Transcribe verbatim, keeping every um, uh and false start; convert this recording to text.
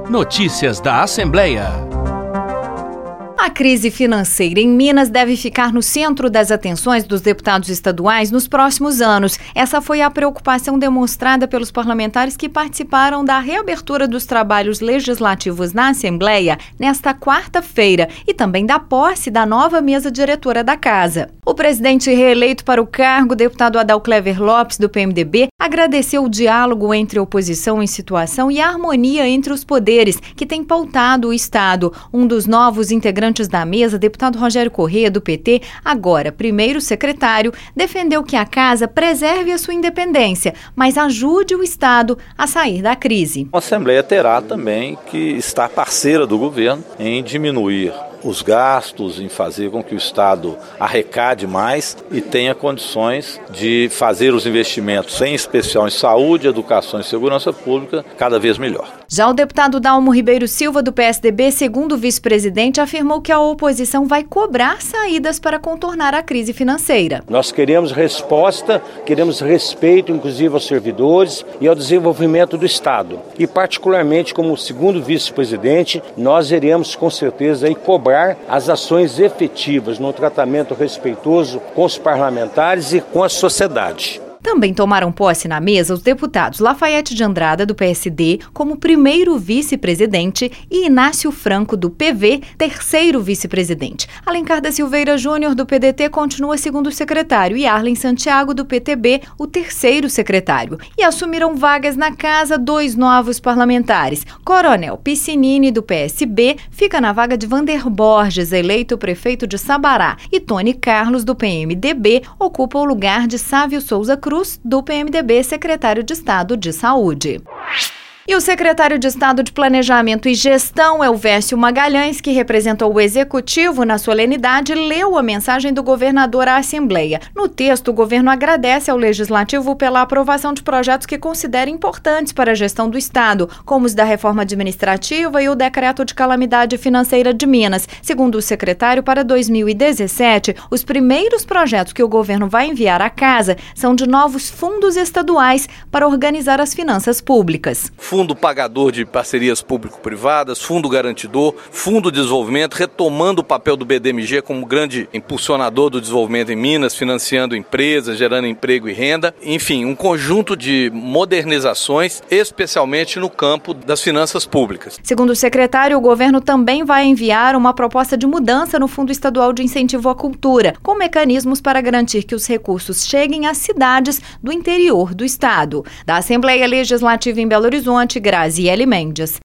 Notícias da Assembleia. A crise financeira em Minas deve ficar no centro das atenções dos deputados estaduais nos próximos anos. Essa foi a preocupação demonstrada pelos parlamentares que participaram da reabertura dos trabalhos legislativos na Assembleia nesta quarta-feira e também da posse da nova mesa diretora da Casa. O presidente reeleito para o cargo, deputado Adalclever Lopes, do P M D B, agradeceu o diálogo entre oposição em situação e a harmonia entre os poderes que tem pautado o Estado. Um dos novos integrantes da mesa, deputado Rogério Corrêa, do P T, agora primeiro secretário, defendeu que a Casa preserve a sua independência, mas ajude o Estado a sair da crise. A Assembleia terá também que estar parceira do governo em diminuir os gastos, em fazer com que o Estado arrecade mais e tenha condições de fazer os investimentos, em especial em saúde, educação e segurança pública, cada vez melhor. Já o deputado Dalmo Ribeiro Silva, do P S D B, segundo vice-presidente, afirmou que a oposição vai cobrar saídas para contornar a crise financeira. Nós queremos resposta, queremos respeito, inclusive aos servidores e ao desenvolvimento do Estado. E particularmente, como segundo vice-presidente, nós iremos com certeza aí cobrar as ações efetivas no tratamento respeitoso com os parlamentares e com a sociedade. Também tomaram posse na mesa os deputados Lafayette de Andrada, do P S D, como primeiro vice-presidente, e Inácio Franco, do P V, terceiro vice-presidente. Alencar da Silveira Júnior, do P D T, continua segundo secretário e Arlen Santiago, do P T B, o terceiro secretário. E assumiram vagas na Casa dois novos parlamentares. Coronel Piscinini, do P S B, fica na vaga de Vander Borges, eleito prefeito de Sabará, e Tony Carlos, do P M D B, ocupa o lugar de Sávio Souza Cruz, do P M D B, secretário de Estado de Saúde. E o secretário de Estado de Planejamento e Gestão, Elvésio Magalhães, que representou o Executivo na solenidade, leu a mensagem do governador à Assembleia. No texto, o governo agradece ao Legislativo pela aprovação de projetos que considera importantes para a gestão do Estado, como os da reforma administrativa e o decreto de calamidade financeira de Minas. Segundo o secretário, para dois mil e dezessete, os primeiros projetos que o governo vai enviar à Casa são de novos fundos estaduais para organizar as finanças públicas. Fundo pagador de parcerias público-privadas, fundo garantidor, fundo de desenvolvimento, retomando o papel do B D M G como grande impulsionador do desenvolvimento em Minas, financiando empresas, gerando emprego e renda. Enfim, um conjunto de modernizações, especialmente no campo das finanças públicas. Segundo o secretário, o governo também vai enviar uma proposta de mudança no Fundo Estadual de Incentivo à Cultura, com mecanismos para garantir que os recursos cheguem às cidades do interior do Estado. Da Assembleia Legislativa em Belo Horizonte, Graziele Mendes.